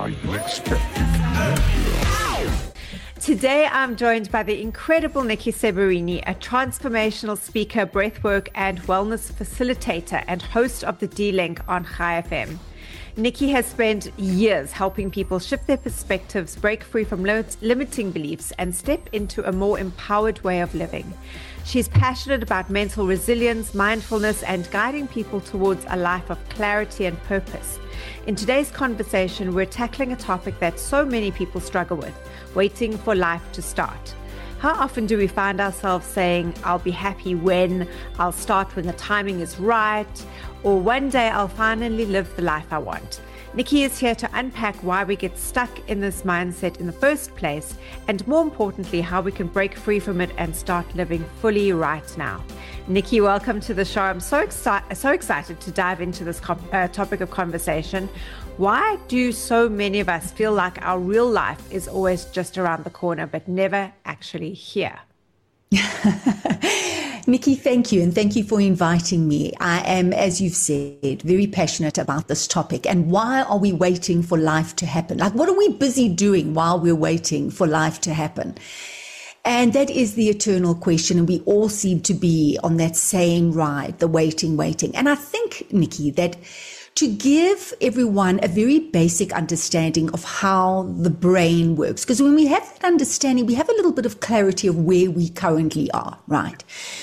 Today, I'm joined by the incredible Nikki Severini, a transformational speaker, breathwork and wellness facilitator and host of the D-Link on Chai FM. Nikki has spent years helping people shift their perspectives, break free from limiting beliefs, and step into a more empowered way of living. She's passionate about mental resilience, mindfulness, and guiding people towards a life of clarity and purpose. In today's conversation, we're tackling a topic that so many people struggle with: waiting for life to start. How often do we find ourselves saying, I'll be happy when, I'll start when the timing is right, or one day I'll finally live the life I want? Nikki is here to unpack why we get stuck in this mindset in the first place, and more importantly, how we can break free from it and start living fully right now. Nikki, welcome to the show. I'm so excited to dive into this topic of conversation. Why do so many of us feel like our real life is always just around the corner, but never actually here? Nikki, thank you. And thank you for inviting me. I am, as you've said, very passionate about this topic. And why are we waiting for life to happen? Like, what are we busy doing while we're waiting for life to happen? And that is the eternal question. And we all seem to be on that same ride, the waiting. And I think, Nikki, that to give everyone a very basic understanding of how the brain works, because when we have that understanding, we have a little bit of clarity of where we currently are, right?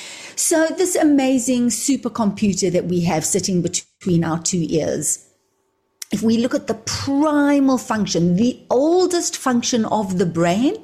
So this amazing supercomputer that we have sitting between our two ears, if we look at the primal function, the oldest function of the brain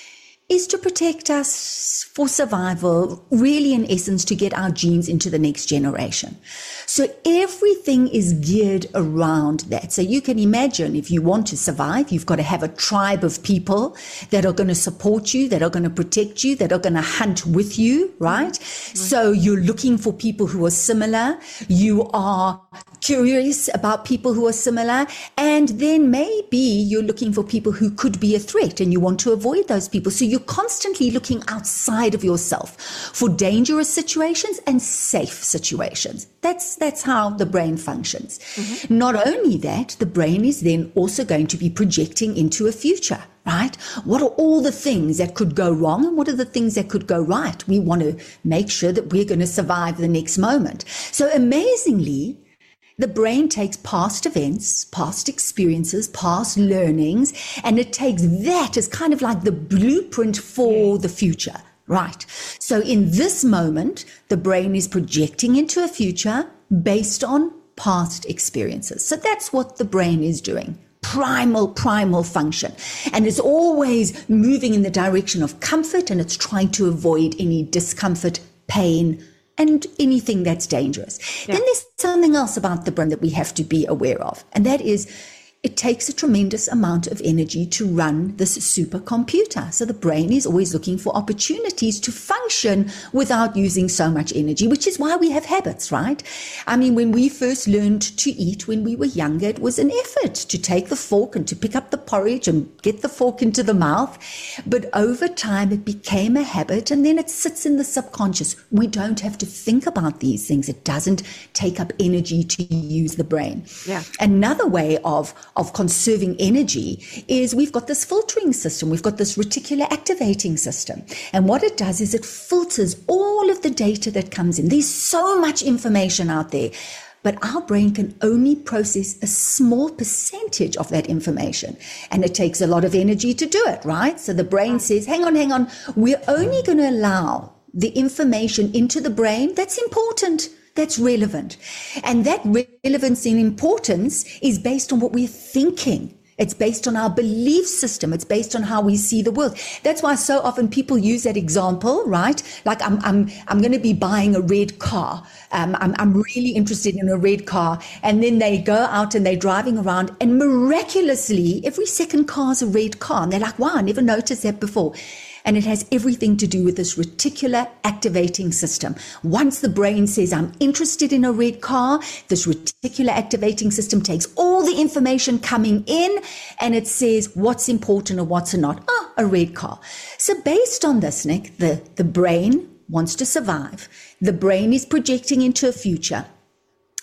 is to protect us for survival, really in essence to get our genes into the next generation. So everything is geared around that. So you can imagine, if you want to survive, you've got to have a tribe of people that are going to support you, that are going to protect you, that are going to hunt with you, right? So you're looking for people who are similar. You are curious about people who are similar, and then maybe you're looking for people who could be a threat and you want to avoid those people. So you're constantly looking outside of yourself for dangerous situations and safe situations. That's how the brain functions. Mm-hmm. Not only that, the brain is then also going to be projecting into a future, right? What are all the things that could go wrong and what are the things that could go right? We want to make sure that we're going to survive the next moment. So amazingly, the brain takes past events, past experiences, past learnings, and it takes that as kind of like the blueprint for the future, right? So in this moment, the brain is projecting into a future based on past experiences. So that's what the brain is doing. Primal function. And it's always moving in the direction of comfort, and it's trying to avoid any discomfort, pain, and anything that's dangerous. Yeah. Then there's something else about the brain that we have to be aware of, and that is it takes a tremendous amount of energy to run this supercomputer. So the brain is always looking for opportunities to function without using so much energy, which is why we have habits, right? I mean, when we first learned to eat when we were younger, it was an effort to take the fork and to pick up the porridge and get the fork into the mouth. But over time, it became a habit, and then it sits in the subconscious. We don't have to think about these things. It doesn't take up energy to use the brain. Yeah. Another way of conserving energy is we've got this filtering system. We've got this reticular activating system. And what it does is it filters all of the data that comes in. There's so much information out there, but our brain can only process a small percentage of that information. And it takes a lot of energy to do it, right? So the brain says, hang on. We're only going to allow the information into the brain that's important, that's relevant. And that relevance and importance is based on what we're thinking. It's based on our belief system. It's based on how we see the world. That's why so often people use that example, right? Like I'm going to be buying a red car. I'm really interested in a red car. And then they go out and they're driving around, and miraculously every second car is a red car. And they're like, wow, I never noticed that before. And it has everything to do with this reticular activating system. Once the brain says, I'm interested in a red car, this reticular activating system takes all the information coming in and it says what's important or what's not. Oh, a red car. So based on this, Nick, the brain wants to survive. The brain is projecting into a future.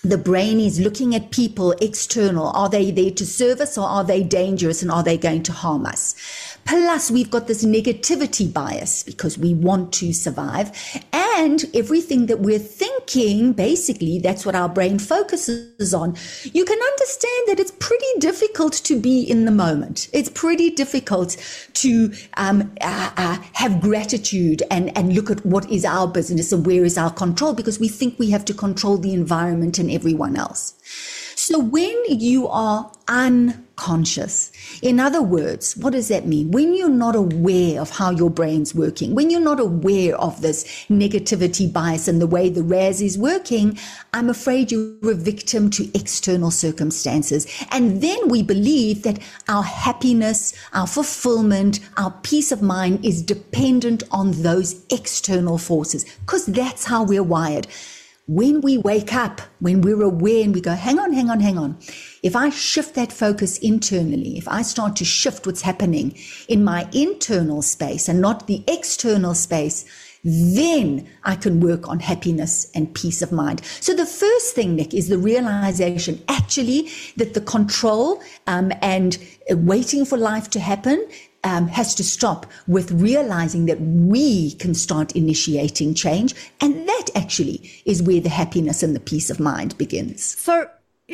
The brain is looking at people external. Are they there to serve us, or are they dangerous, and are they going to harm us? Plus, we've got this negativity bias because we want to survive. And everything that we're thinking, basically, that's what our brain focuses on. You can understand that it's pretty difficult to be in the moment. It's pretty difficult to have gratitude and look at what is our business and where is our control, because we think we have to control the environment and everyone else. So when you are unconscious, in other words, what does that mean? When you're not aware of how your brain's working, when you're not aware of this negativity bias and the way the RAS is working, I'm afraid you're a victim to external circumstances. And then we believe that our happiness, our fulfillment, our peace of mind is dependent on those external forces, because that's how we're wired. When we wake up, when we're aware and we go, hang on. If I shift that focus internally, if I start to shift what's happening in my internal space and not the external space, then I can work on happiness and peace of mind. So the first thing, Nick, is the realization actually that the control and waiting for life to happen has to stop with realizing that we can start initiating change. And that actually is where the happiness and the peace of mind begins. So,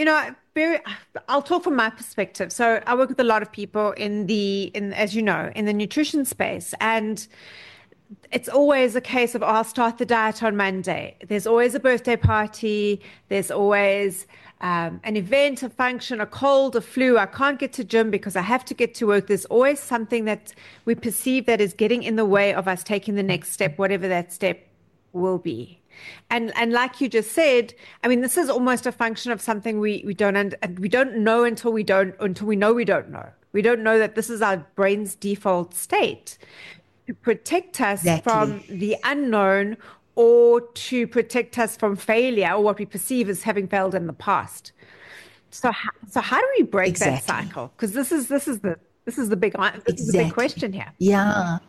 I'll talk from my perspective. So I work with a lot of people as you know, in the nutrition space, and it's always a case of, I'll start the diet on Monday. There's always a birthday party. There's always an event, a function, a cold, a flu. I can't get to gym because I have to get to work. There's always something that we perceive that is getting in the way of us taking the next step, whatever that step will be. And like you just said, I mean, this is almost a function of something we don't know until we know we don't know. We don't know that this is our brain's default state to protect us from the unknown, or to protect us from failure, or what we perceive as having failed in the past. So how do we break that cycle? Because this is the big question here. Yeah.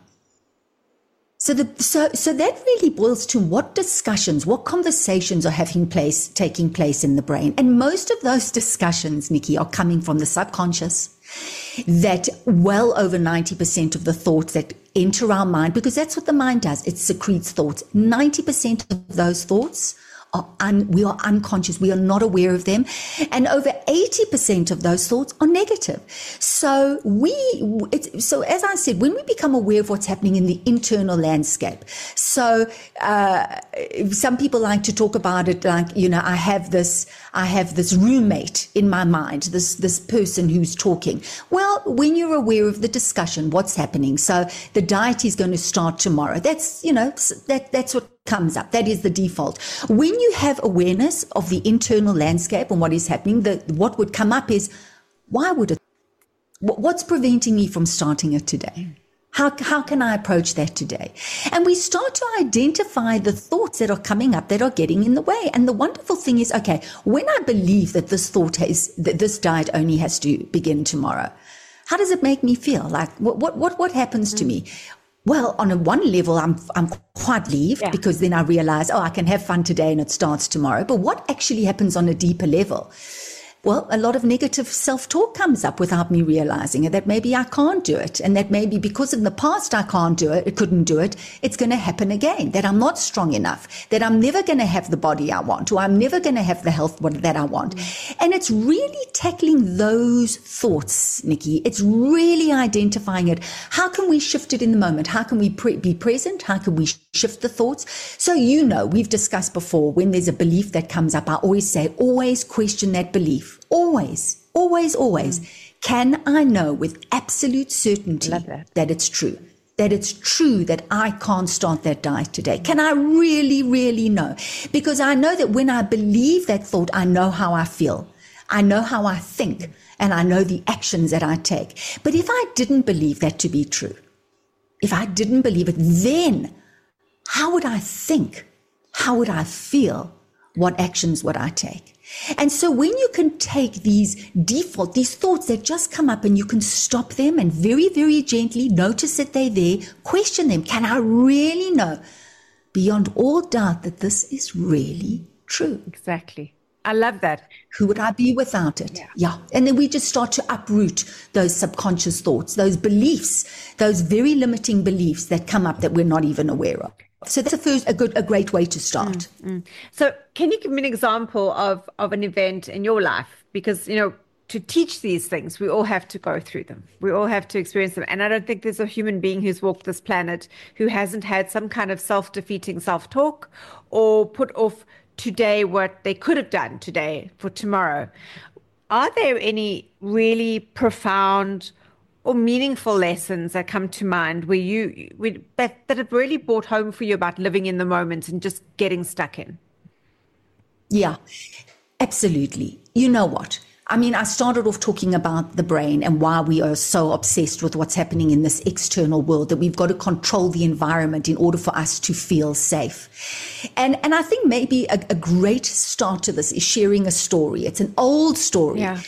So that really boils to what discussions, what conversations are taking place in the brain. And most of those discussions, Nikki, are coming from the subconscious. That well over 90% of the thoughts that enter our mind, because that's what the mind does, it secretes thoughts. 90% of those thoughts we are unconscious. We are not aware of them. And over 80% of those thoughts are negative. So as I said, when we become aware of what's happening in the internal landscape, so some people like to talk about it like, I have this roommate in my mind, this person who's talking. Well, when you're aware of the discussion, what's happening? So the diet is going to start tomorrow. That's what comes up. That is the default. When you have awareness of the internal landscape and what is happening, what would come up is, what's preventing me from starting it today? How can I approach that today? And we start to identify the thoughts that are coming up that are getting in the way. And the wonderful thing is, okay, when I believe that this diet only has to begin tomorrow, how does it make me feel? Like what happens to me? Well, on a one level, I'm quite relieved because then I realize, I can have fun today and it starts tomorrow. But what actually happens on a deeper level? Well, a lot of negative self-talk comes up without me realizing it, that maybe I can't do it, and that maybe because in the past I couldn't do it, it's going to happen again, that I'm not strong enough, that I'm never going to have the body I want, or I'm never going to have the health that I want. And it's really tackling those thoughts, Nikki. It's really identifying it. How can we shift it in the moment? How can we be present? How can we shift the thoughts? So, we've discussed before, when there's a belief that comes up, I always say, always question that belief. Always, always, always. Can I know with absolute certainty that it's true? That it's true that I can't start that diet today? Can I really, really know? Because I know that when I believe that thought, I know how I feel. I know how I think, and I know the actions that I take. But if I didn't believe that to be true, if I didn't believe it, then how would I think? How would I feel? What actions would I take? And so when you can take these thoughts that just come up, and you can stop them and very, very gently notice that they're there, question them. Can I really know beyond all doubt that this is really true? Exactly. I love that. Who would I be without it? Yeah. And then we just start to uproot those subconscious thoughts, those beliefs, those very limiting beliefs that come up that we're not even aware of. So that's a great way to start. So can you give me an example of an event in your life? Because, to teach these things, we all have to go through them. We all have to experience them. And I don't think there's a human being who's walked this planet who hasn't had some kind of self-defeating self-talk or put off today what they could have done today for tomorrow. Are there any really profound or meaningful lessons that come to mind that have really brought home for you about living in the moment and just getting stuck in? Yeah, absolutely. You know what? I mean, I started off talking about the brain and why we are so obsessed with what's happening in this external world, that we've got to control the environment in order for us to feel safe. And I think maybe a great start to this is sharing a story. It's an old story. Yeah.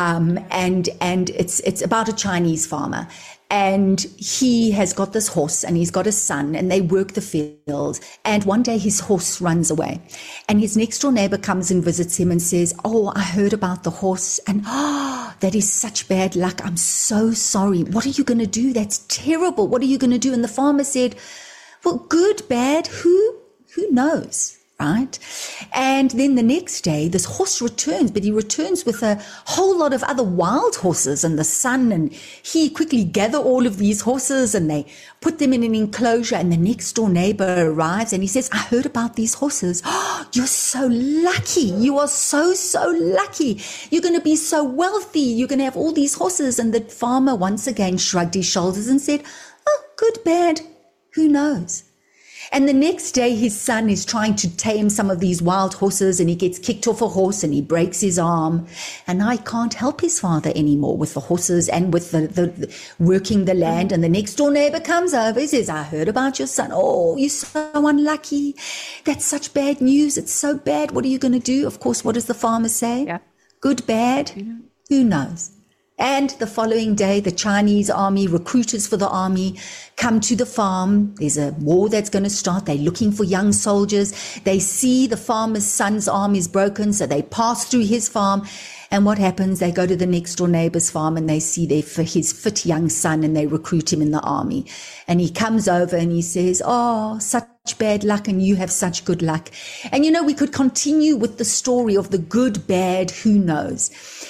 And it's about a Chinese farmer. And he has got this horse and he's got a son and they work the field. And one day his horse runs away and his next door neighbor comes and visits him and says, "Oh, I heard about the horse and that is such bad luck. I'm so sorry. What are you going to do? That's terrible. What are you going to do?" And the farmer said, "Well, good, bad, who knows?" Right? And then the next day, this horse returns, but he returns with a whole lot of other wild horses and the son, and he quickly gather all of these horses and they put them in an enclosure, and the next door neighbor arrives and he says, "I heard about these horses. Oh, you're so lucky. You are so lucky. You're going to be so wealthy. You're going to have all these horses." And the farmer once again shrugged his shoulders and said, "Oh, good, bad, who knows?" And the next day, his son is trying to tame some of these wild horses and he gets kicked off a horse and he breaks his arm. And now he can't help his father anymore with the horses and with the working the land. And the next door neighbor comes over and says, "I heard about your son. Oh, you're so unlucky. That's such bad news. It's so bad. What are you going to do?" Of course, what does the farmer say? Yeah. Good, bad, who knows? And the following day, the Chinese army, recruiters for the army, come to the farm. There's a war that's going to start. They're looking for young soldiers. They see the farmer's son's arm is broken, so they pass through his farm. And what happens? They go to the next door neighbor's farm and they see his fit young son and they recruit him in the army. And he comes over and he says, "Oh, such bad luck and you have such good luck." And we could continue with the story of the good, bad, who knows.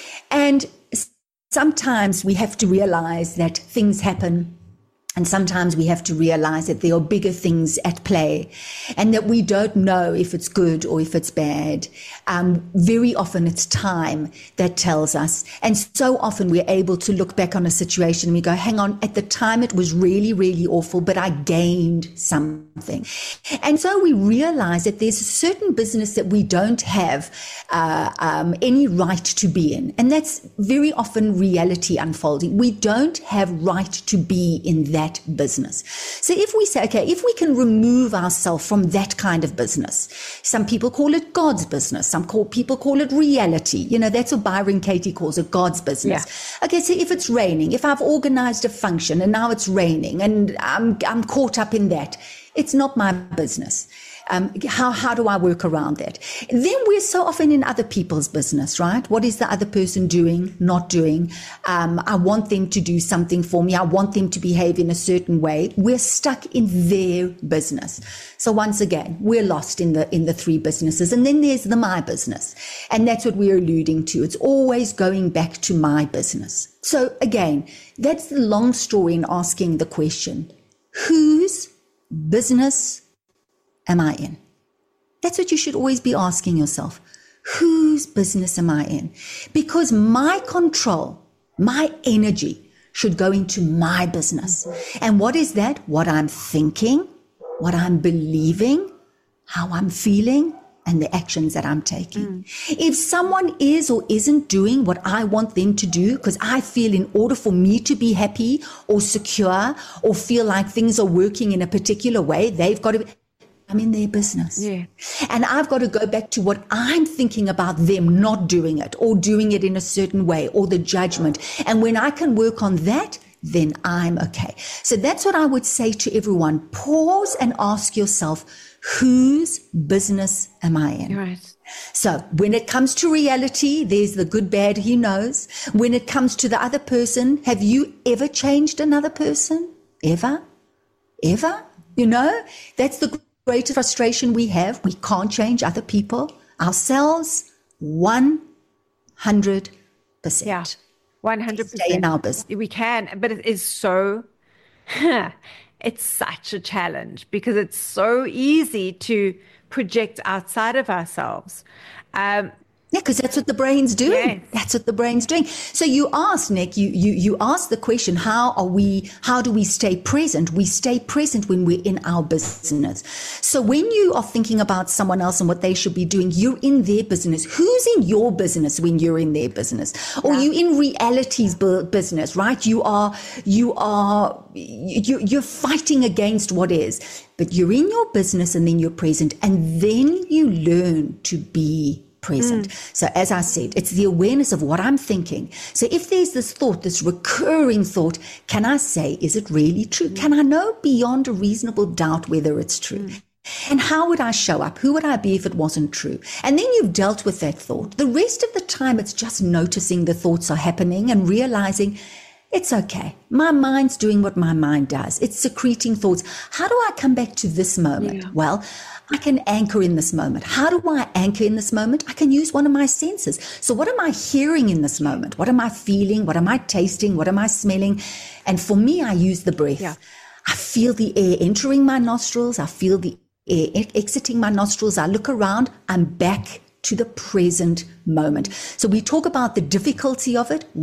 And sometimes we have to realize that things happen, and sometimes we have to realize that there are bigger things at play and that we don't know if it's good or if it's bad. Very often it's time that tells us. And so often we're able to look back on a situation and we go, hang on, at the time it was really, really awful, but I gained something. And so we realize that there's a certain business that we don't have any right to be in. And that's very often reality unfolding. We don't have right to be in that business. So if we say, okay, if we can remove ourselves from that kind of business, some people call it God's business. People call it reality. That's what Byron Katie calls it, God's business. Yeah. Okay, so if it's raining, if I've organized a function and now it's raining and I'm caught up in that, it's not my business. How do I work around that? Then we're so often in other people's business, right? What is the other person doing, not doing? I want them to do something for me. I want them to behave in a certain way. We're stuck in their business. So once again, we're lost in the three businesses. And then there's the my business. And that's what we're alluding to. It's always going back to my business. So again, that's the long story in asking the question, whose business am I in? That's what you should always be asking yourself. Whose business am I in? Because my control, my energy should go into my business. And what is that? What I'm thinking, what I'm believing, how I'm feeling, and the actions that I'm taking. If someone is or isn't doing what I want them to do, because I feel in order for me to be happy or secure or feel like things are working in a particular way, they've got to I'm in their business. Yeah. And I've got to go back to what I'm thinking about them not doing it or doing it in a certain way or the judgment. And when I can work on that, then I'm okay. So that's what I would say to everyone. Pause and ask yourself, whose business am I in? Right. So when it comes to reality, there's the good, bad, he knows. When it comes to the other person, have you ever changed another person? Ever? You know, that's the greatest frustration we have. We can't change other people. Ourselves, 100%. Yeah, 100%. Stay in our business. We can, but it is so, it's such a challenge because it's so easy to project outside of ourselves. Yeah, because that's what the brain's doing. Yes. That's what the brain's doing. So you asked, Nick, you asked the question, how do we stay present? We stay present when we're in our business. So when you are thinking about someone else and what they should be doing, you're in their business. Who's in your business when you're in their business? Or you in reality's business, right? You're fighting against what is, but you're in your business and then you're present, and then you learn to be present. So as I said, it's the awareness of what I'm thinking. So if there's this thought, this recurring thought, can I say, is it really true? Can I know beyond a reasonable doubt whether it's true? And how would I show up? Who would I be if it wasn't true? And then you've dealt with that thought. The rest of the time, it's just noticing the thoughts are happening and realizing it's okay. My mind's doing what my mind does. It's secreting thoughts. How do I come back to this moment? Well, I can anchor in this moment. How do I anchor in this moment? I can use one of my senses. So what am I hearing in this moment? What am I feeling? What am I tasting? What am I smelling? And for me, I use the breath. I feel the air entering my nostrils. I feel the air exiting my nostrils. I look around. I'm back to the present moment. So we talk about the difficulty of it,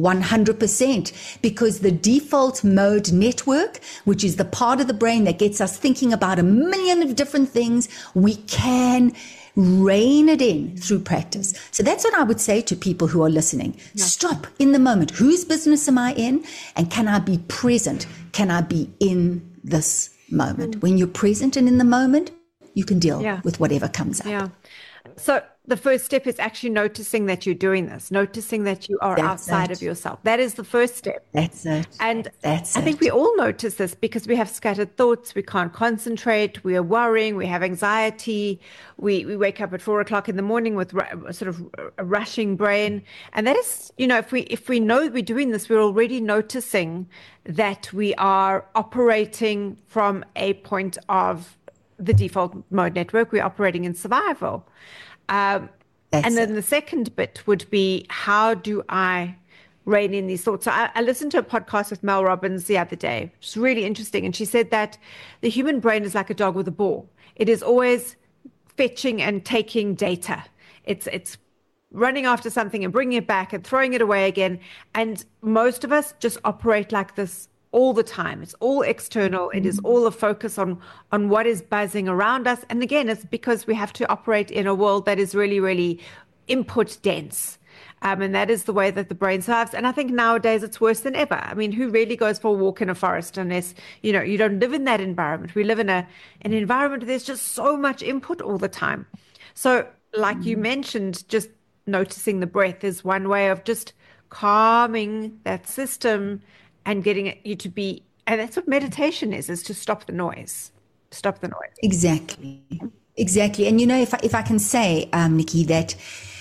100%, because the default mode network, which is the part of the brain that gets us thinking about a million of different things, we can rein it in through practice. So that's what I would say to people who are listening. Stop in the moment. Whose business am I in? And can I be present? Can I be in this moment? When you're present and in the moment, you can deal with whatever comes up. So the first step is actually noticing that you're doing this, noticing that you are outside of yourself. That is the first step. That's it. And I think we all notice this because we have scattered thoughts. We can't concentrate. We are worrying. We have anxiety. We wake up at 4 o'clock in the morning with sort of a rushing brain. And that is, you know, if we know we're doing this, we're already noticing that we are operating from a point of the default mode network. We're operating in survival. And then the second bit would be, how do I rein in these thoughts? So I listened to a podcast with Mel Robbins the other day. It's really interesting. And she said that the human brain is like a dog with a ball. It is always fetching and taking data. It's running after something and bringing it back and throwing it away again. And most of us just operate like this all the time. It's all external. It is all a focus on what is buzzing around us. And again, it's because we have to operate in a world that is really, really input dense. And that is the way that the brain survives. And I think nowadays it's worse than ever. I mean, who really goes for a walk in a forest unless, you know, you don't live in that environment. We live in an environment where there's just so much input all the time. So like you mentioned, just noticing the breath is one way of just calming that system and getting you to be, and that's what meditation is to stop the noise. Stop the noise. Exactly. And you know, if I can say, Nikki, that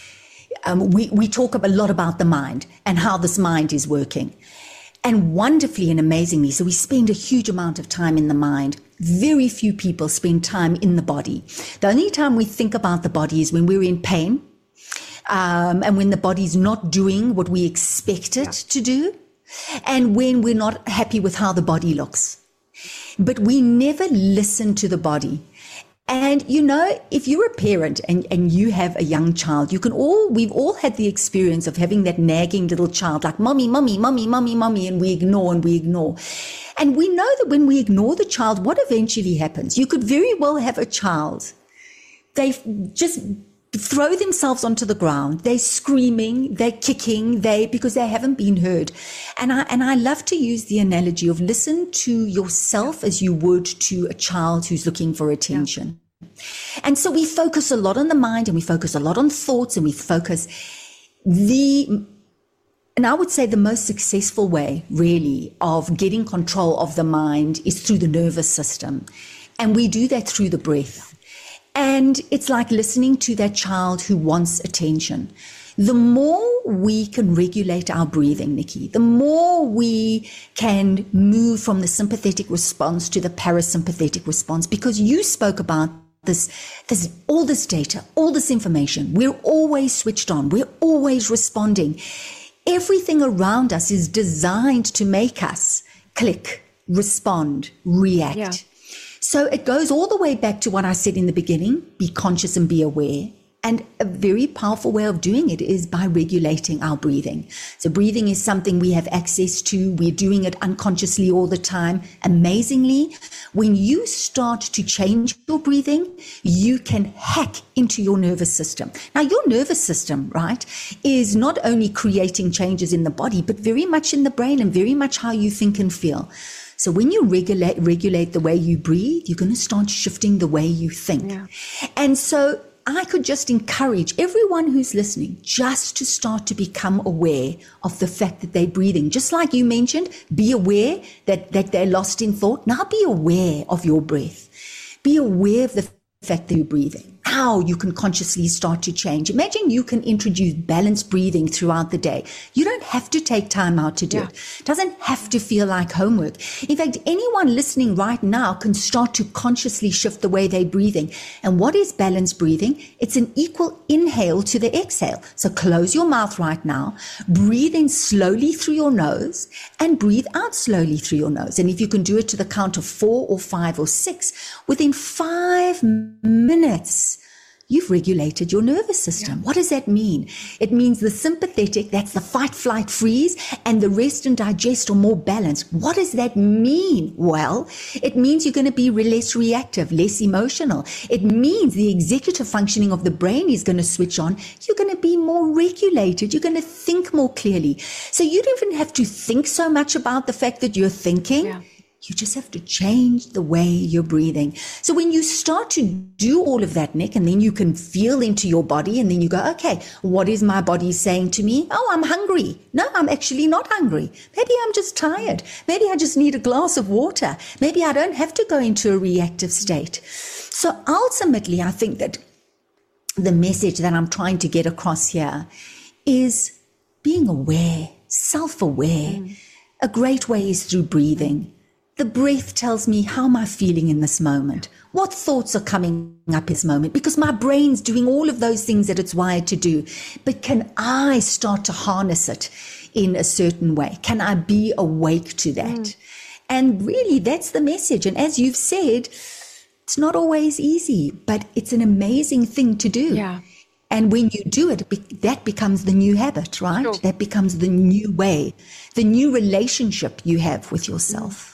we talk a lot about the mind and how this mind is working. And wonderfully and amazingly, so we spend a huge amount of time in the mind. Very few people spend time in the body. The only time we think about the body is when we're in pain, and when the body's not doing what we expect it to do, and when we're not happy with how the body looks. But we never listen to the body. And, you know, if you're a parent and you have a young child, we've all had the experience of having that nagging little child, like, mommy, mommy, mommy, mommy, mommy, and we ignore. And we know that when we ignore the child, what eventually happens? You could very well have a child. They just throw themselves onto the ground. They're screaming, they're kicking, because they haven't been heard. And I love to use the analogy of listen to yourself as you would to a child who's looking for attention. And so we focus a lot on the mind, and we focus a lot on thoughts, and we focus And I would say the most successful way, really, of getting control of the mind is through the nervous system. And we do that through the breath. And it's like listening to that child who wants attention. The more we can regulate our breathing, Nikki, the more we can move from the sympathetic response to the parasympathetic response, because you spoke about all this data, all this information. We're always switched on. We're always responding. Everything around us is designed to make us click, respond, react. Yeah. So it goes all the way back to what I said in the beginning, be conscious and be aware. And a very powerful way of doing it is by regulating our breathing. So breathing is something we have access to. We're doing it unconsciously all the time. Amazingly, when you start to change your breathing, you can hack into your nervous system. Now, your nervous system, right, is not only creating changes in the body, but very much in the brain and very much how you think and feel. So when you regulate the way you breathe, you're going to start shifting the way you think. Yeah. And so I could just encourage everyone who's listening just to start to become aware of the fact that they're breathing. Just like you mentioned, be aware that they're lost in thought. Now be aware of your breath. Be aware of the fact that you're breathing. How you can consciously start to change. Imagine you can introduce balanced breathing throughout the day. You don't have to take time out to do it. It doesn't have to feel like homework. In fact, anyone listening right now can start to consciously shift the way they're breathing. And what is balanced breathing? It's an equal inhale to the exhale. So close your mouth right now, breathe in slowly through your nose and breathe out slowly through your nose. And if you can do it to the count of 4 or 5 or 6, within 5 minutes, you've regulated your nervous system. Yeah. What does that mean? It means the sympathetic, that's the fight, flight, freeze, and the rest and digest are more balanced. What does that mean? Well, it means you're going to be less reactive, less emotional. It means the executive functioning of the brain is going to switch on. You're going to be more regulated. You're going to think more clearly. So you don't even have to think so much about the fact that you're thinking. Yeah. You just have to change the way you're breathing. So when you start to do all of that, Nick, and then you can feel into your body and then you go, okay, what is my body saying to me? Oh, I'm hungry. No, I'm actually not hungry. Maybe I'm just tired. Maybe I just need a glass of water. Maybe I don't have to go into a reactive state. So ultimately, I think that the message that I'm trying to get across here is being aware, self-aware. A great way is through breathing. The breath tells me, how am I feeling in this moment? What thoughts are coming up this moment? Because my brain's doing all of those things that it's wired to do. But can I start to harness it in a certain way? Can I be awake to that? And really, that's the message. And as you've said, it's not always easy, but it's an amazing thing to do. Yeah. And when you do it, that becomes the new habit, right? Sure. That becomes the new way, the new relationship you have with yourself.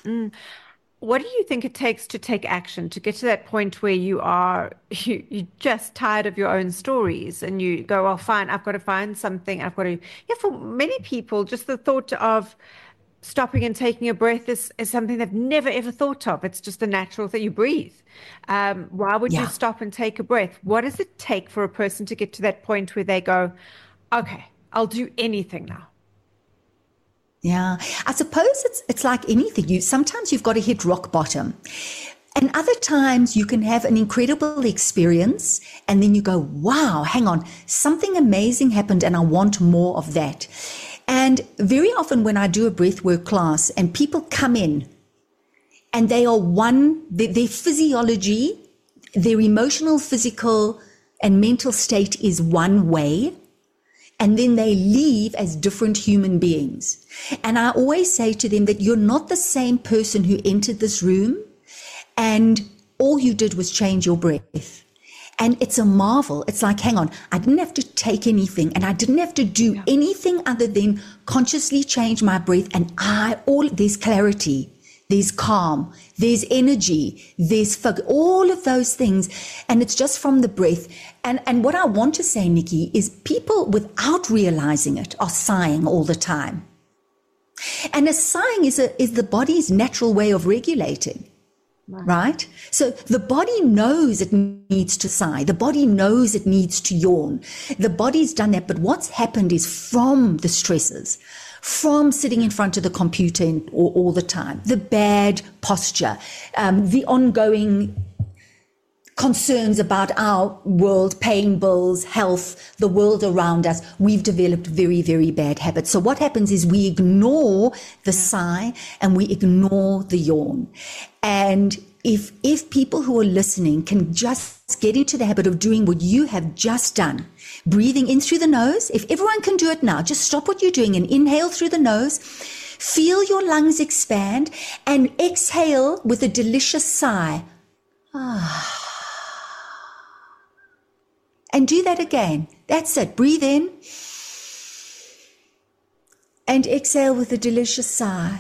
What do you think it takes to take action, to get to that point where you're just tired of your own stories and you go, well, fine, I've got to find something. For many people, just the thought of stopping and taking a breath is something they've never, ever thought of. It's just a natural thing. You breathe. Why would you stop and take a breath? What does it take for a person to get to that point where they go, okay, I'll do anything now? Yeah, I suppose it's like anything. Sometimes you've got to hit rock bottom. And other times you can have an incredible experience and then you go, wow, hang on, something amazing happened and I want more of that. And very often when I do a breathwork class and people come in and they are their physiology, their emotional, physical, and mental state is one way, and then they leave as different human beings. And I always say to them that you're not the same person who entered this room and all you did was change your breath. And it's a marvel. It's like, hang on, I didn't have to take anything and I didn't have to do anything other than consciously change my breath. And there's clarity, there's calm, there's energy, there's focus, all of those things. And it's just from the breath. And what I want to say, Nikki, is people without realizing it are sighing all the time. And a sighing is the body's natural way of regulating. right? So the body knows it needs to sigh. The body knows it needs to yawn. The body's done that. But what's happened is from the stresses, from sitting in front of the computer all the time, the bad posture, the ongoing concerns about our world, paying bills, health, the world around us, we've developed very, very bad habits. So what happens is we ignore the sigh and we ignore the yawn. And if people who are listening can just get into the habit of doing what you have just done, breathing in through the nose, if everyone can do it now, just stop what you're doing and inhale through the nose, feel your lungs expand, and exhale with a delicious sigh. And do that again. That's it. Breathe in and exhale with a delicious sigh.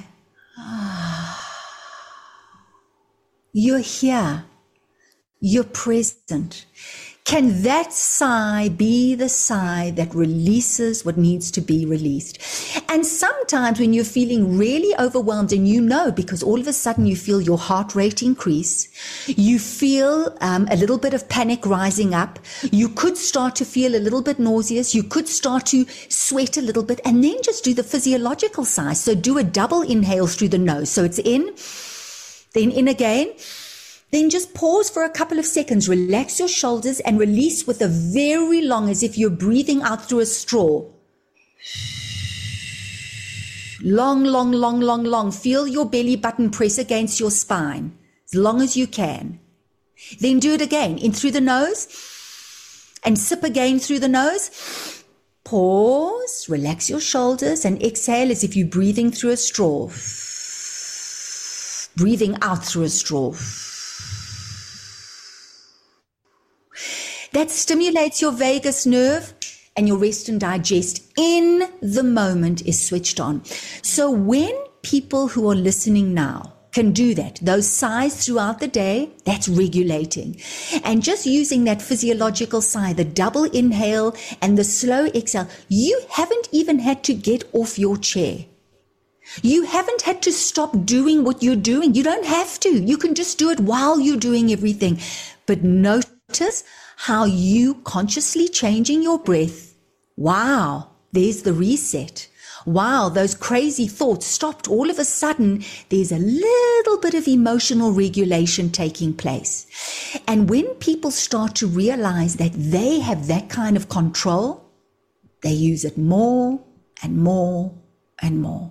You're here. You're present. Can that sigh be the sigh that releases what needs to be released? And sometimes when you're feeling really overwhelmed, and you know, because all of a sudden you feel your heart rate increase, you feel a little bit of panic rising up, you could start to feel a little bit nauseous, you could start to sweat a little bit, and then just do the physiological sigh. So do a double inhale through the nose. So it's in, then in again. Then just pause for a couple of seconds, relax your shoulders and release with a very long, as if you're breathing out through a straw. Long, long, long, long, long. Feel your belly button press against your spine as long as you can. Then do it again, in through the nose and sip again through the nose. Pause, relax your shoulders and exhale as if you're breathing through a straw. Breathing out through a straw. That stimulates your vagus nerve, and your rest and digest in the moment is switched on. So when people who are listening now can do that, those sighs throughout the day, that's regulating. And just using that physiological sigh, the double inhale and the slow exhale, you haven't even had to get off your chair. You haven't had to stop doing what you're doing. You don't have to. You can just do it while you're doing everything. But notice how you consciously changing your breath. Wow, there's the reset. Wow, those crazy thoughts stopped. All of a sudden, there's a little bit of emotional regulation taking place. And when people start to realize that they have that kind of control, they use it more and more and more.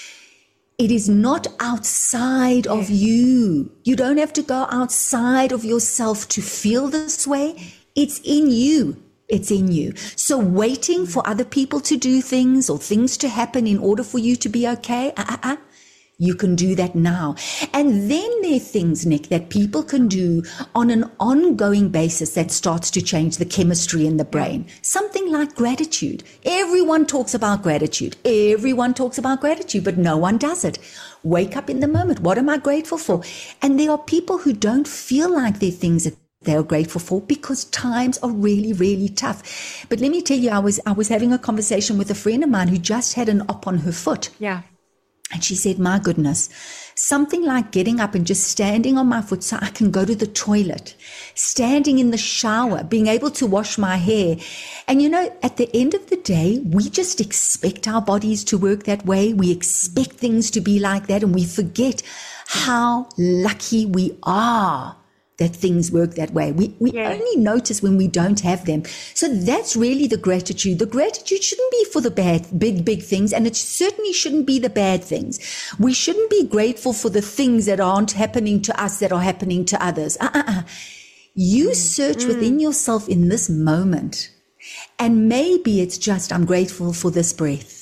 It is not outside of you. You don't have to go outside of yourself to feel this way. It's in you. It's in you. So waiting for other people to do things or things to happen in order for you to be okay, you can do that now. And then there are things, Nick, that people can do on an ongoing basis that starts to change the chemistry in the brain. Something like gratitude. Everyone talks about gratitude. Everyone talks about gratitude, but no one does it. Wake up in the moment. What am I grateful for? And there are people who don't feel like there are things that they're grateful for because times are really, really tough. But let me tell you, I was having a conversation with a friend of mine who just had an op on her foot. Yeah. And she said, my goodness, something like getting up and just standing on my foot so I can go to the toilet, standing in the shower, being able to wash my hair. And you know, at the end of the day, we just expect our bodies to work that way. We expect things to be like that. And we forget how lucky we are that things work that way. We only notice when we don't have them. So that's really the gratitude. The gratitude shouldn't be for the big things, and it certainly shouldn't be the bad things. We shouldn't be grateful for the things that aren't happening to us that are happening to others. You search within yourself in this moment, and maybe it's just, I'm grateful for this breath.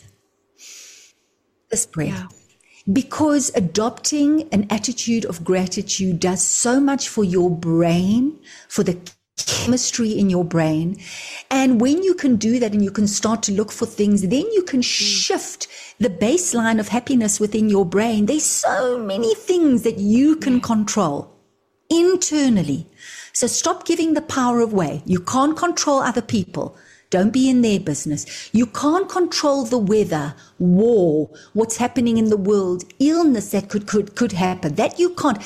This breath. Yeah. Because adopting an attitude of gratitude does so much for your brain, for the chemistry in your brain. And when you can do that and you can start to look for things, then you can shift the baseline of happiness within your brain. There's so many things that you can control internally. So stop giving the power away. You can't control other people. Don't be in their business. You can't control the weather, war, what's happening in the world, illness that could happen. That you can't.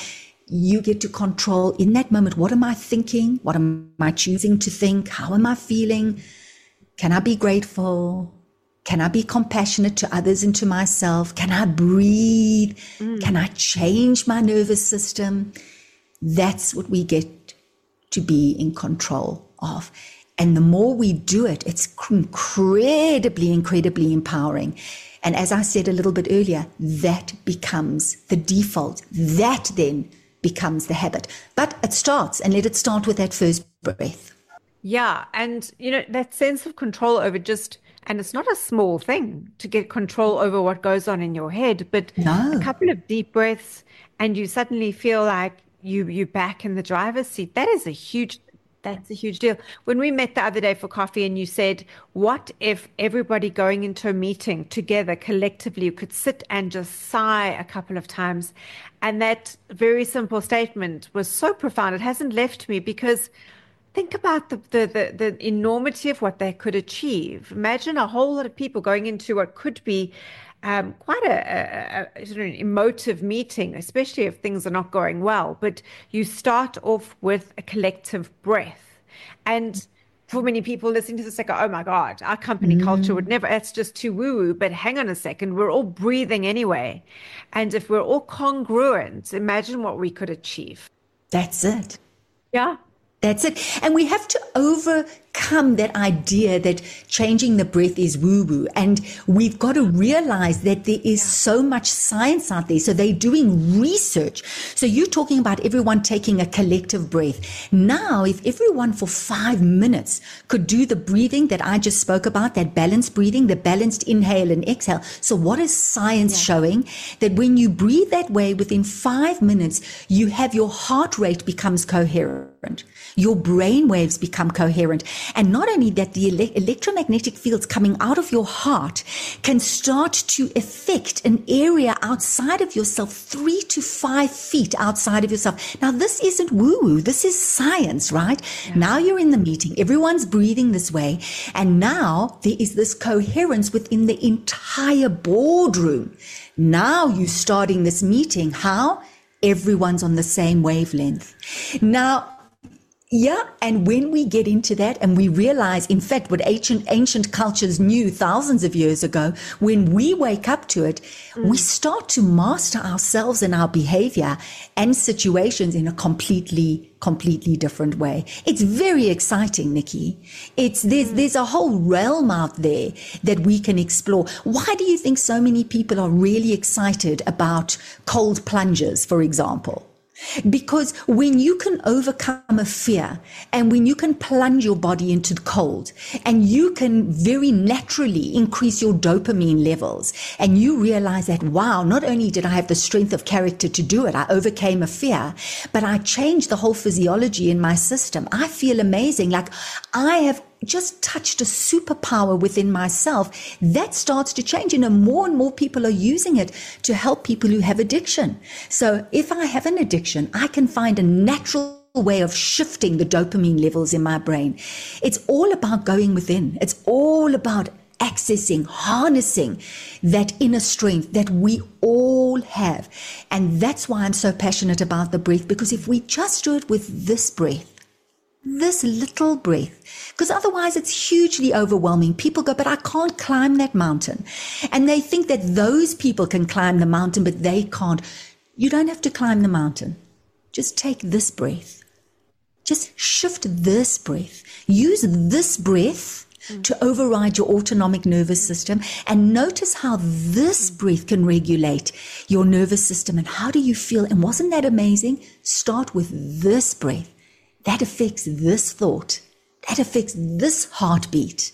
you get to control in that moment. What am I thinking? What am I choosing to think? How am I feeling? Can I be grateful? Can I be compassionate to others and to myself? Can I breathe? Can I change my nervous system? That's what we get to be in control of. And the more we do it, it's incredibly, incredibly empowering. And as I said a little bit earlier, that becomes the default. That then becomes the habit. But it starts, and let it start with that first breath. Yeah. And, that sense of control over and it's not a small thing to get control over what goes on in your head, but No. a couple of deep breaths and you suddenly feel like you're back in the driver's seat. That's a huge deal. When we met the other day for coffee and you said, what if everybody going into a meeting together collectively could sit and just sigh a couple of times? And that very simple statement was so profound. It hasn't left me because think about the enormity of what they could achieve. Imagine a whole lot of people going into what could be quite an emotive meeting, especially if things are not going well. But you start off with a collective breath. And for many people listening to this, they go, oh my God, our company culture would never, that's just too woo-woo. But hang on a second, we're all breathing anyway. And if we're all congruent, imagine what we could achieve. That's it. Yeah. That's it. And we have to overcome that idea that changing the breath is woo-woo. And we've got to realize that there is so much science out there. So they're doing research. So you're talking about everyone taking a collective breath. Now, if everyone for 5 minutes could do the breathing that I just spoke about, that balanced breathing, the balanced inhale and exhale. So what is science showing? That when you breathe that way, within 5 minutes, you have your heart rate becomes coherent. Your brain waves become coherent. And not only that, the electromagnetic fields coming out of your heart can start to affect an area outside of yourself, 3 to 5 feet outside of yourself. Now, this isn't woo-woo. This is science, right? Yeah. Now you're in the meeting. Everyone's breathing this way. And now there is this coherence within the entire boardroom. Now you're starting this meeting. How? Everyone's on the same wavelength. Now, yeah, and when we get into that and we realize, in fact, what ancient cultures knew thousands of years ago, when we wake up to it, we start to master ourselves and our behavior and situations in a completely different way. It's very exciting, Nikki. There's a whole realm out there that we can explore. Why do you think so many people are really excited about cold plunges, for example? Because when you can overcome a fear and when you can plunge your body into the cold and you can very naturally increase your dopamine levels and you realize that, wow, not only did I have the strength of character to do it, I overcame a fear, but I changed the whole physiology in my system. I feel amazing. Like I have just touched a superpower within myself. That starts to change. More and more people are using it to help people who have addiction. So if I have an addiction, I can find a natural way of shifting the dopamine levels in my brain. It's all about going within. It's all about accessing, harnessing that inner strength that we all have. And that's why I'm so passionate about the breath, because if we just do it with this breath, this little breath, because otherwise it's hugely overwhelming. People go, but I can't climb that mountain. And they think that those people can climb the mountain, but they can't. You don't have to climb the mountain. Just take this breath. Just shift this breath. Use this breath to override your autonomic nervous system, and notice how this breath can regulate your nervous system. And how do you feel? And wasn't that amazing? Start with this breath. That affects this thought. That affects this heartbeat.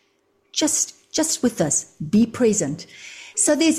Just with this, be present. So there's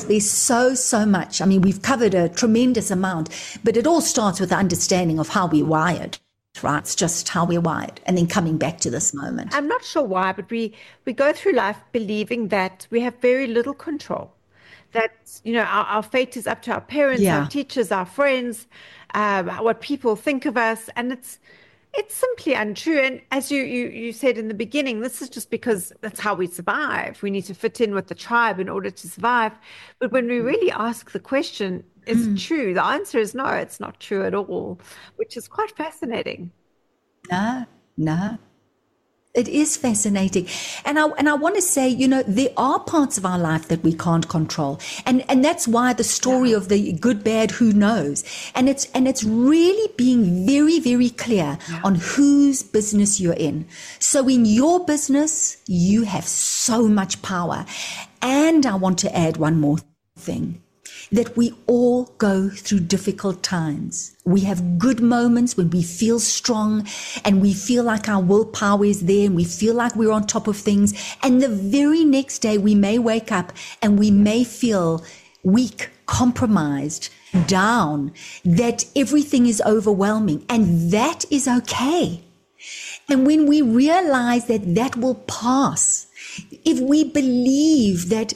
so much. I mean, we've covered a tremendous amount, but it all starts with the understanding of how we're wired, right? It's just how we're wired. And then coming back to this moment. I'm not sure why, but we go through life believing that we have very little control. That, our fate is up to our parents, our teachers, our friends, what people think of us. And it's simply untrue. And as you said in the beginning, this is just because that's how we survive. We need to fit in with the tribe in order to survive. But when we really ask the question, is true. The answer is no, it's not true at all, which is quite fascinating. No, no. It is fascinating. And I want to say, there are parts of our life that we can't control. And that's why the story of the good, bad, who knows. And it's really being very, very clear on whose business you're in. So in your business, you have so much power. And I want to add one more thing. That we all go through difficult times. We have good moments when we feel strong and we feel like our willpower is there and we feel like we're on top of things. And the very next day we may wake up and we may feel weak, compromised, down, that everything is overwhelming. And that is okay. And when we realize that that will pass, if we believe that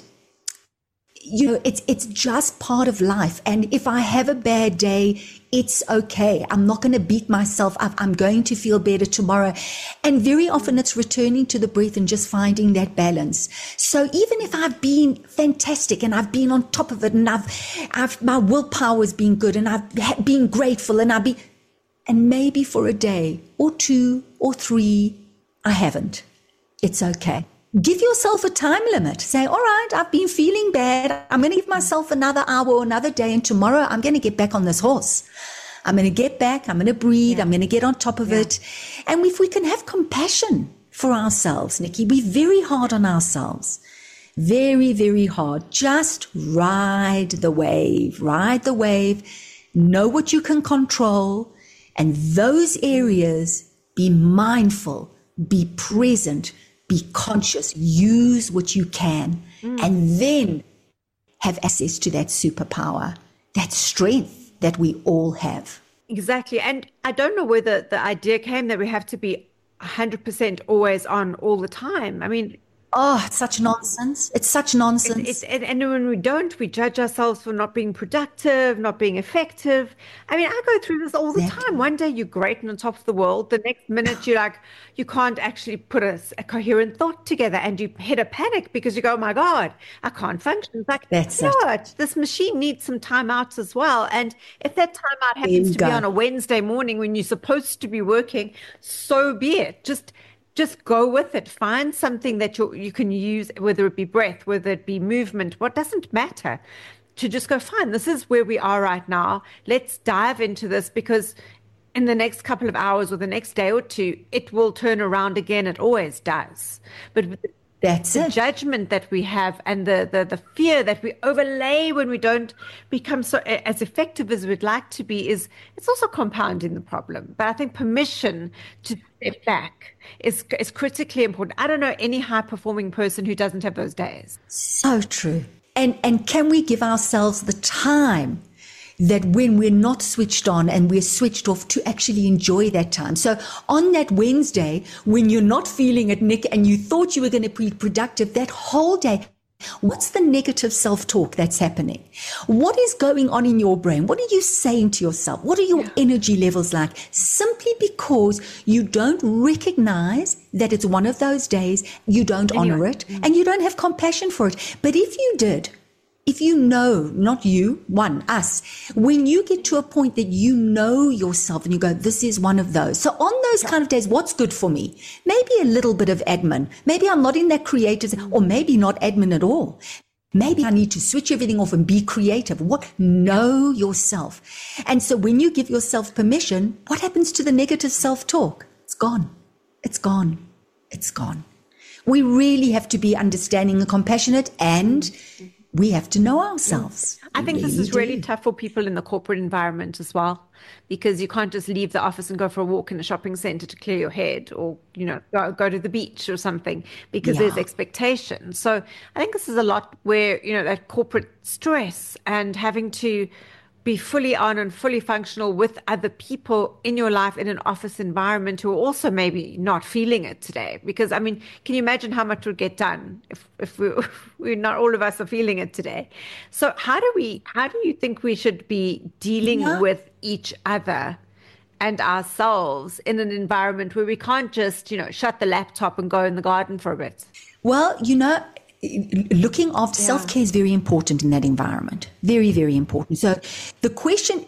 it's just part of life. And if I have a bad day, it's okay. I'm not going to beat myself up. I'm going to feel better tomorrow. And very often it's returning to the breath and just finding that balance. So even if I've been fantastic and I've been on top of it and my willpower has been good and I've been grateful and and maybe for a day or two or three, I haven't. It's okay. Give yourself a time limit. Say, all right, I've been feeling bad. I'm going to give myself another hour or another day. And tomorrow I'm going to get back on this horse. I'm going to get back. I'm going to breathe. I'm going to get on top of it. And if we can have compassion for ourselves, Nikki, we're very hard on ourselves. Very, very hard. Just ride the wave. Ride the wave. Know what you can control. And those areas, be mindful, be present, be conscious, use what you can, and then have access to that superpower, that strength that we all have. Exactly. And I don't know whether the idea came that we have to be 100% always on all the time. I mean, it's such nonsense. It's such nonsense. And when we don't, we judge ourselves for not being productive, not being effective. I mean, I go through this all the time. One day you're great and on top of the world. The next minute you're like, you can't actually put a coherent thought together and you hit a panic because you go, oh my God, I can't function. It's like, what? This machine needs some time out as well. And if that time out happens to be on a Wednesday morning when you're supposed to be working, so be it. Just go with it. Find something that you can use, whether it be breath, whether it be movement, what doesn't matter, to just go, fine, this is where we are right now. Let's dive into this because in the next couple of hours or the next day or two, it will turn around again. It always does. But that's the judgment that we have and the fear that we overlay when we don't become so as effective as we'd like to be it's also compounding the problem. But I think permission to step back is critically important. I don't know any high-performing person who doesn't have those days. So true. And can we give ourselves the time that when we're not switched on and we're switched off to actually enjoy that time? So on that Wednesday, when you're not feeling it, Nick, and you thought you were going to be productive that whole day, what's the negative self-talk that's happening? What is going on in your brain? What are you saying to yourself? What are your energy levels like? Simply because you don't recognize that it's one of those days, you don't honor it, and you don't have compassion for it. But if you did, if you know, not you, us, when you get to a point that you know yourself and you go, this is one of those. So on those kind of days, what's good for me? Maybe a little bit of admin. Maybe I'm not in that creative, or maybe not admin at all. Maybe I need to switch everything off and be creative. Know yourself. And so when you give yourself permission, what happens to the negative self-talk? It's gone. It's gone. It's gone. We really have to be understanding and compassionate, and we have to know ourselves. I think this is really tough for people in the corporate environment as well, because you can't just leave the office and go for a walk in a shopping center to clear your head, or, go to the beach or something, because there's expectation. So I think this is a lot where, that corporate stress and having to be fully on and fully functional with other people in your life in an office environment who are also maybe not feeling it today. Because, I mean, can you imagine how much would get done if we not all of us are feeling it today? So how do you think we should be dealing with each other and ourselves in an environment where we can't just, shut the laptop and go in the garden for a bit? Well, looking after self-care is very important in that environment. Very, very important. So the question,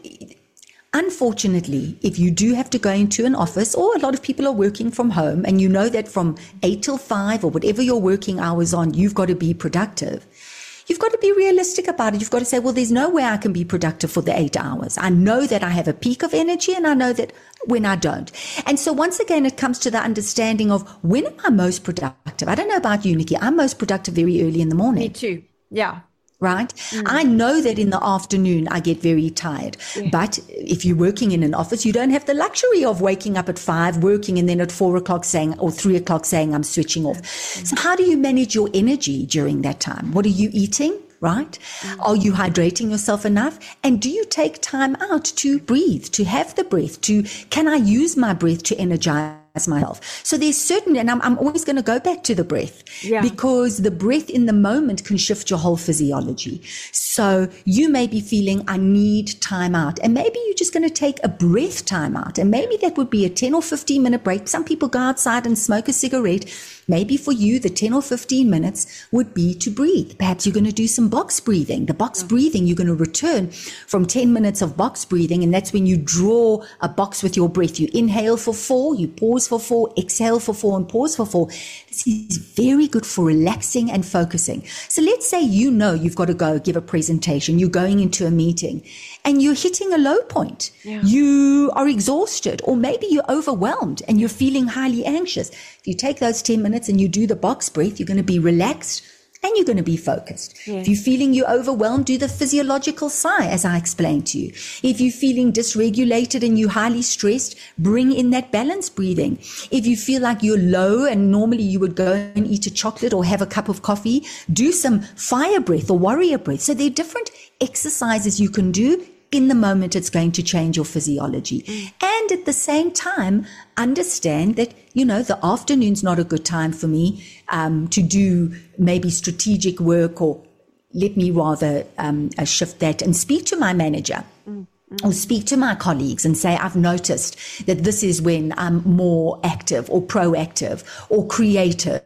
unfortunately, if you do have to go into an office, or a lot of people are working from home, and you know that from 8 till 5 or whatever your working hours on, you've got to be productive. You've got to be realistic about it. You've got to say, well, there's no way I can be productive for the 8 hours. I know that I have a peak of energy, and I know that when I don't. And so once again, it comes to the understanding of, when am I most productive? I don't know about you, Nikki. I'm most productive very early in the morning. Me too. Yeah. Right? I know that in the afternoon I get very tired. But if you're working in an office, you don't have the luxury of waking up at 5, working, and then at 4 o'clock saying, or 3 o'clock saying, I'm switching off. So how do you manage your energy during that time? What are you eating? Right? Are you hydrating yourself enough? And do you take time out to breathe, to have the breath, can I use my breath to energize myself? So there's certain, and I'm always going to go back to the breath, because the breath in the moment can shift your whole physiology. So you may be feeling, I need time out, and maybe you're just going to take a breath time out, and maybe that would be a 10 or 15 minute break. Some people go outside and smoke a cigarette. Maybe for you, the 10 or 15 minutes would be to breathe. Perhaps you're going to do some box breathing. The box breathing, you're going to return from 10 minutes of box breathing, and that's when you draw a box with your breath. You inhale for 4, you pause for 4, exhale for 4, and pause for 4. This is very good for relaxing and focusing. So let's say you've got to go give a presentation. You're going into a meeting, and you're hitting a low point. You are exhausted, or maybe you're overwhelmed and you're feeling highly anxious. If you take those 10 minutes and you do the box breath, you're going to be relaxed and you're going to be focused. If you're feeling you're overwhelmed, do the physiological sigh, as I explained to you. If you're feeling dysregulated and you're highly stressed, bring in that balance breathing. If you feel like you're low and normally you would go and eat a chocolate or have a cup of coffee, do some fire breath or warrior breath. So there are different exercises you can do. In the moment, it's going to change your physiology. And at the same time, understand that, the afternoon's not a good time for me to do maybe strategic work, or let me rather shift that and speak to my manager. Or speak to my colleagues and say, I've noticed that this is when I'm more active or proactive or creative,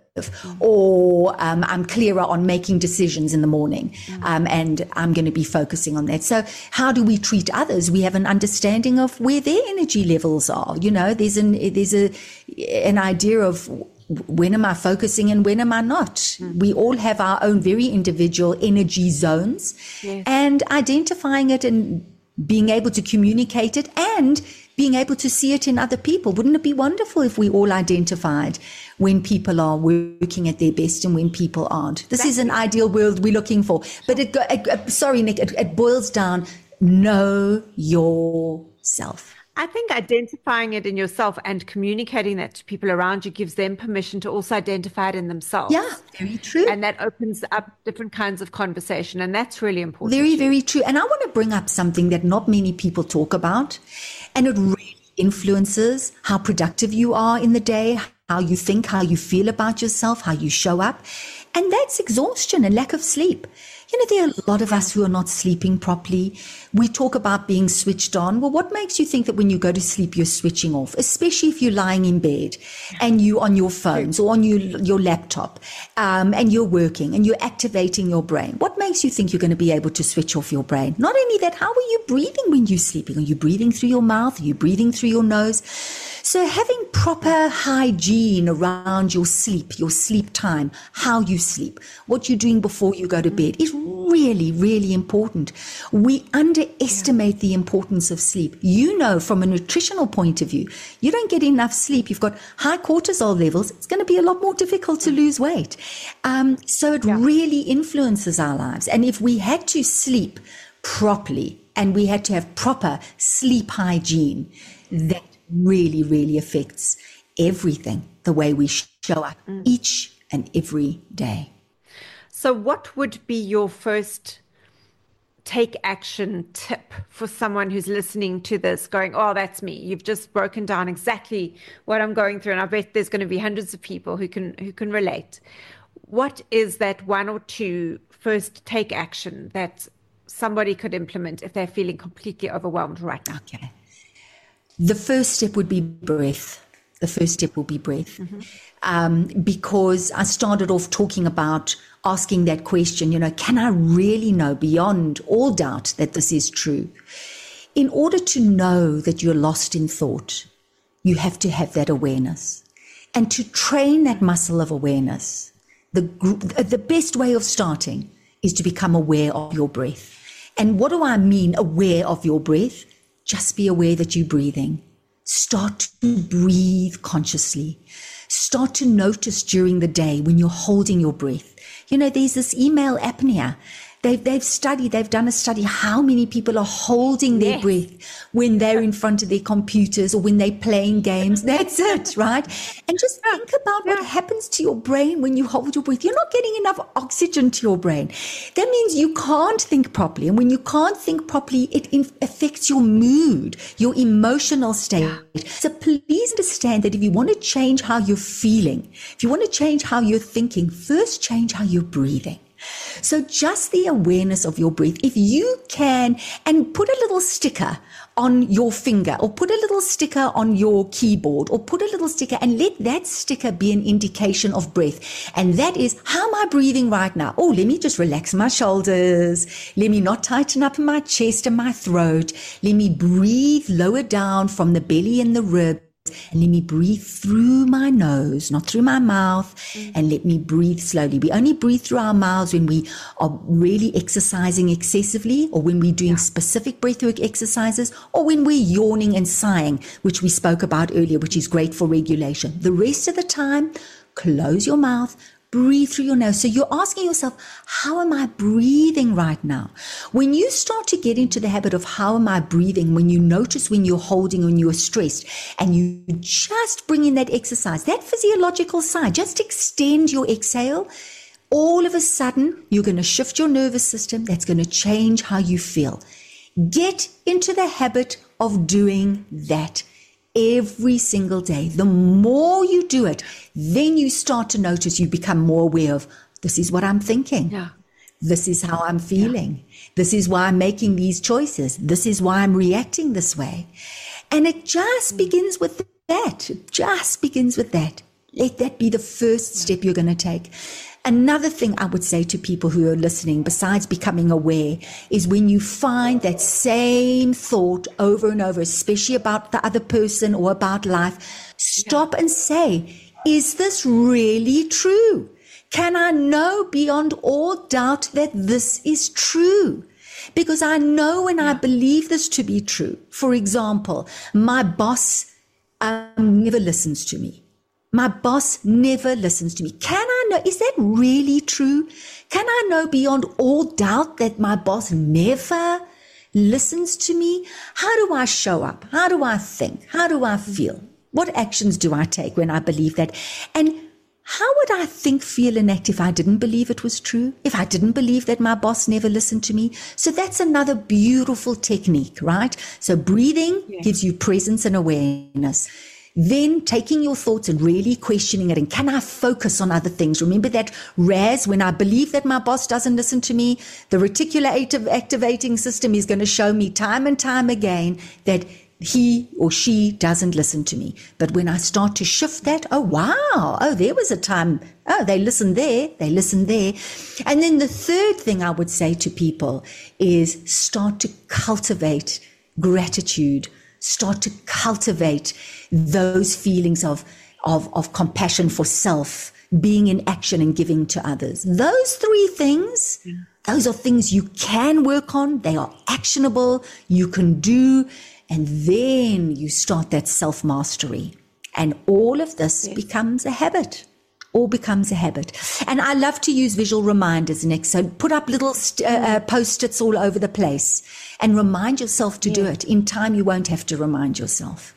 or I'm clearer on making decisions in the morning, and I'm going to be focusing on that. So how do we treat others? We have an understanding of where their energy levels are. There's an idea of, when am I focusing and when am I not? We all have our own very individual energy zones, and identifying it and being able to communicate it and being able to see it in other people. Wouldn't it be wonderful if we all identified when people are working at their best and when people aren't? This is an ideal world we're looking for. But sorry, Nick, it boils down, know yourself. I think identifying it in yourself and communicating that to people around you gives them permission to also identify it in themselves. Yeah, very true. And that opens up different kinds of conversation. And that's really important. Very, very true. And I want to bring up something that not many people talk about. And it really influences how productive you are in the day, how you think, how you feel about yourself, how you show up. And that's exhaustion and lack of sleep. There are a lot of us who are not sleeping properly. We talk about being switched on. Well, what makes you think that when you go to sleep, you're switching off, especially if you're lying in bed and you're on your phones or on your laptop, and you're working and you're activating your brain? What makes you think you're going to be able to switch off your brain? Not only that, how are you breathing when you're sleeping? Are you breathing through your mouth? Are you breathing through your nose? So having proper hygiene around your sleep time, how you sleep, what you're doing before you go to bed is really, really important. We underestimate the importance of sleep. From a nutritional point of view, you don't get enough sleep, you've got high cortisol levels, it's going to be a lot more difficult to lose weight. So it really influences our lives. And if we had to sleep properly and we had to have proper sleep hygiene, that really, really affects everything, the way we show up each and every day. So what would be your first take action tip for someone who's listening to this going, oh, that's me. You've just broken down exactly what I'm going through. And I bet there's going to be hundreds of people who can relate. What is that one or two first take action that somebody could implement if they're feeling completely overwhelmed right now? Okay. The first step would be breath. The first step will be breath. Because I started off talking about asking that question, can I really know beyond all doubt that this is true? In order to know that you're lost in thought, you have to have that awareness. And to train that muscle of awareness, the best way of starting is to become aware of your breath. And what do I mean, aware of your breath? Just be aware that you're breathing. Start to breathe consciously. Start to notice during the day when you're holding your breath. There's this email apnea. They've done a study how many people are holding their breath when they're in front of their computers or when they're playing games. That's it, right? And just think about what happens to your brain when you hold your breath. You're not getting enough oxygen to your brain. That means you can't think properly. And when you can't think properly, it affects your mood, your emotional state. Yeah. So please understand that if you want to change how you're feeling, if you want to change how you're thinking, first change how you're breathing. So just the awareness of your breath, if you can, and put a little sticker on your finger or put a little sticker on your keyboard or put a little sticker and let that sticker be an indication of breath. And that is, how am I breathing right now? Oh, let me just relax my shoulders. Let me not tighten up my chest and my throat. Let me breathe lower down from the belly and the ribs. And let me breathe through my nose, not through my mouth, and let me breathe slowly. We only breathe through our mouths when we are really exercising excessively, or when we're doing specific breathwork exercises, or when we're yawning and sighing, which we spoke about earlier, which is great for regulation. The rest of the time, close your mouth, breathe through your nose. So you're asking yourself, how am I breathing right now? When you start to get into the habit of how am I breathing, when you notice when you're holding, when you're stressed, and you just bring in that exercise, that physiological side, just extend your exhale, all of a sudden, you're going to shift your nervous system. That's going to change how you feel. Get into the habit of doing that every single day. The more you do it, then you start to notice, you become more aware of, this is what I'm thinking. Yeah. This is how I'm feeling. Yeah. This is why I'm making these choices. This is why I'm reacting this way. And it just begins with that. It just begins with that. Let that be the first step you're going to take. Another thing I would say to people who are listening, besides becoming aware, is when you find that same thought over and over, especially about the other person or about life, stop and say, is this really true? Can I know beyond all doubt that this is true? Because I know when I believe this to be true. For example, my boss never listens to me. My boss never listens to me. Can I know, is that really true? Can I know beyond all doubt that my boss never listens to me? How do I show up? How do I think? How do I feel? What actions do I take when I believe that? And how would I think, feel, and act if I didn't believe it was true? If I didn't believe that my boss never listened to me? So that's another beautiful technique, right? So breathing gives you presence and awareness. Then taking your thoughts and really questioning it. And can I focus on other things? Remember that RAS, when I believe that my boss doesn't listen to me, the reticular activating system is going to show me time and time again that he or she doesn't listen to me. But when I start to shift that, oh, wow, oh, there was a time, oh, they listened there, they listened there. And then the third thing I would say to people is start to cultivate gratitude. Start to cultivate those feelings of compassion for self, being in action and giving to others. Those three things, those are things you can work on. They are actionable. You can do. And then you start that self-mastery. And all of this becomes a habit. All becomes a habit. And I love to use visual reminders, Nick. So put up little post-its all over the place and remind yourself to do it. In time, you won't have to remind yourself.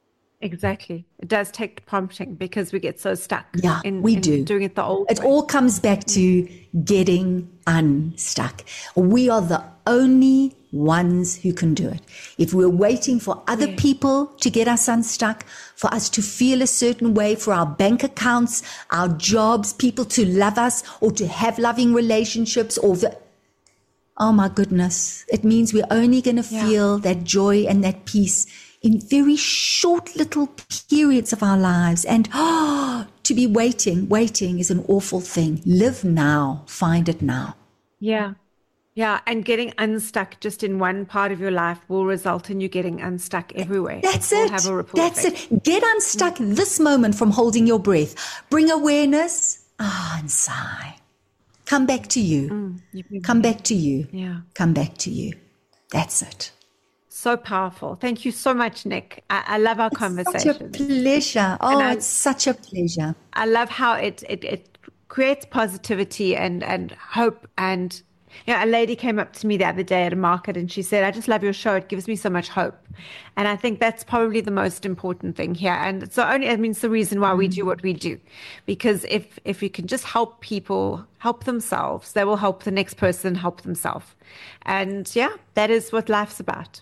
Exactly. It does take prompting because we get so stuck in doing it the old way. It all comes back to getting unstuck. We are the only ones who can do it. If we're waiting for other people to get us unstuck, for us to feel a certain way, for our bank accounts, our jobs, people to love us or to have loving relationships, oh my goodness, it means we're only going to feel that joy and that peace in very short little periods of our lives. And to be waiting is an awful thing. Live now, find it now. Yeah. Yeah. And getting unstuck just in one part of your life will result in you getting unstuck everywhere. That's it. It. Have a ripple effect. It. Get unstuck this moment from holding your breath. Bring awareness, and sigh. Come back to you. Come back to you. Yeah. Come back to you. That's it. So powerful. Thank you so much, Nick. I love our conversation. Such a pleasure. It's such a pleasure. I love how it creates positivity and hope. And a lady came up to me the other day at a market and she said, I just love your show. It gives me so much hope. And I think that's probably the most important thing here. And it's the reason why we do what we do. Because if you can just help people help themselves, they will help the next person help themselves. And that is what life's about.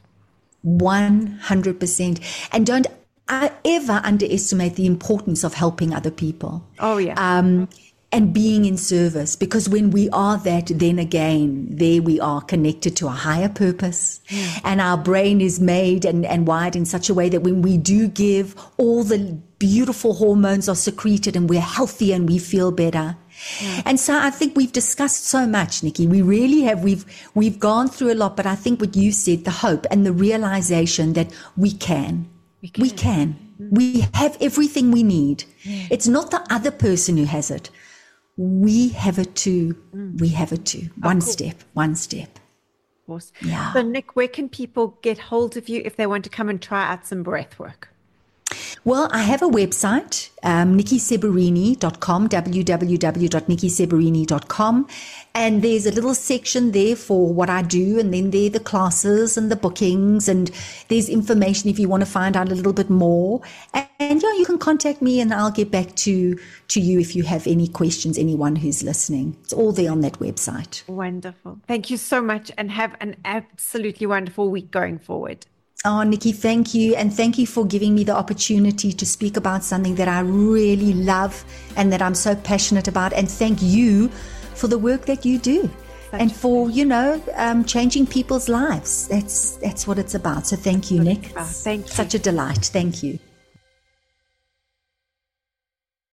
100%. And don't ever underestimate the importance of helping other people. Oh, yeah. And being in service, because when we are that, then again, there we are connected to a higher purpose. And our brain is made and wired in such a way that when we do give, all the beautiful hormones are secreted and we're healthier and we feel better. And so I think we've discussed so much, Nikki. We really have. We've gone through a lot, but I think what you said, the hope and the realization that we can. We have everything we need. It's not the other person who has it. We have it too. We have it too. One step. Of course. Yeah. So, Nick, where can people get hold of you if they want to come and try out some breath work? Well, I have a website, NikkiSeberini.com, www.NikkiSeberini.com. And there's a little section there for what I do. And then there are the classes and the bookings. And there's information if you want to find out a little bit more. And you can contact me and I'll get back to you if you have any questions, anyone who's listening. It's all there on that website. Wonderful. Thank you so much and have an absolutely wonderful week going forward. Oh, Nikki, thank you. And thank you for giving me the opportunity to speak about something that I really love and that I'm so passionate about. And thank you for the work that you do and for, changing people's lives. That's what it's about. So thank you, Nick. Thank you. Such a delight. Thank you.